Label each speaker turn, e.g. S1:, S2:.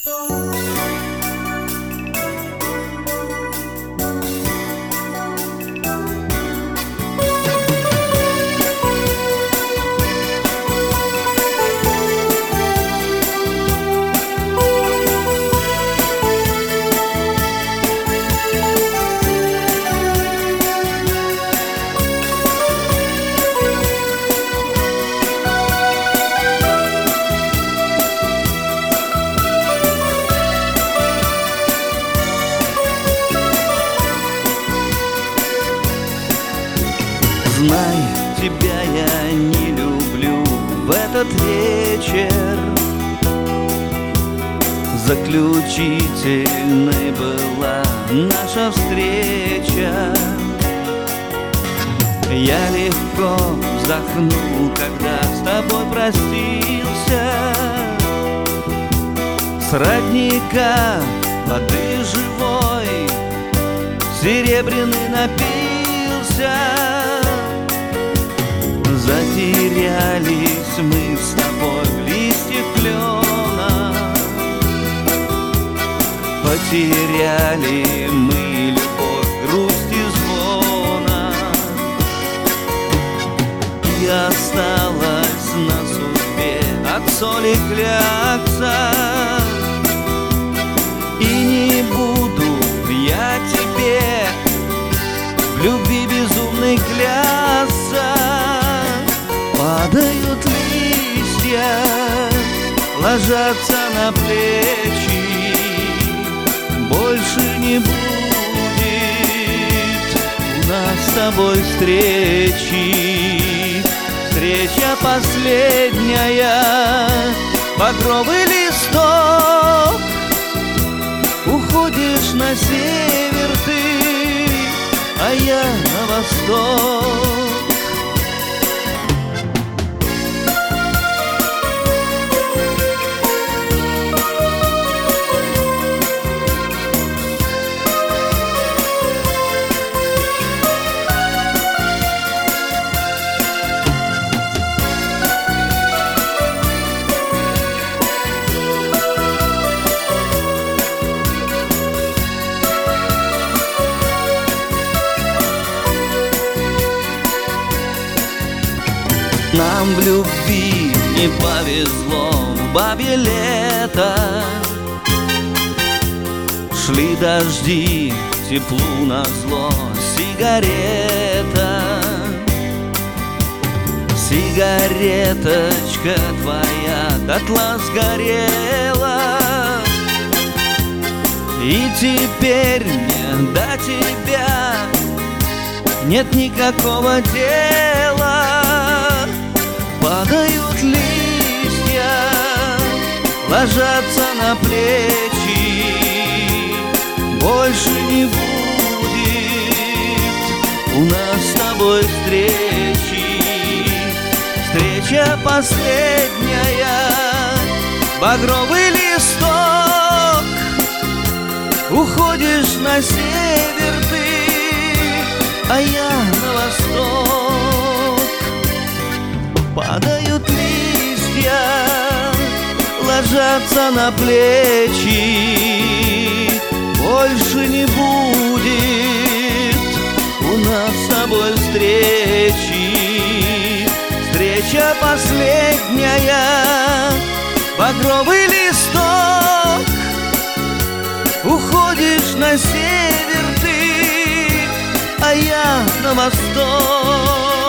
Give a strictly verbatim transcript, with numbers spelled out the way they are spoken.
S1: Знай, тебя я не люблю в этот вечер. Заключительной была наша встреча. Я легко вздохнул, когда с тобой простился. С родника воды живой серебряный напился. Затерялись мы с тобой в листьях клена. Потеряли мы любовь, грусть и звона. И осталась на судьбе от соли клякса. И не буду я тебе в любви безумной клясться. Падают листья, ложатся на плечи. Больше не будет у нас с тобой встречи. Встреча последняя, багровый листок. Уходишь на север ты, а я на восток. Нам в любви не повезло в бабье лето. Шли дожди, теплу назло сигарета. Сигареточка твоя дотла сгорела. И теперь мне до тебя нет никакого дела. Падают листья, ложатся на плечи. Больше не будет у нас с тобой встречи. Встреча последняя, багровый листок. Уходишь на север ты, а я на восток. Падают листья, ложатся на плечи. Больше не будет у нас с тобой встречи. Встреча последняя, багровый листок. Уходишь на север ты, а я на восток.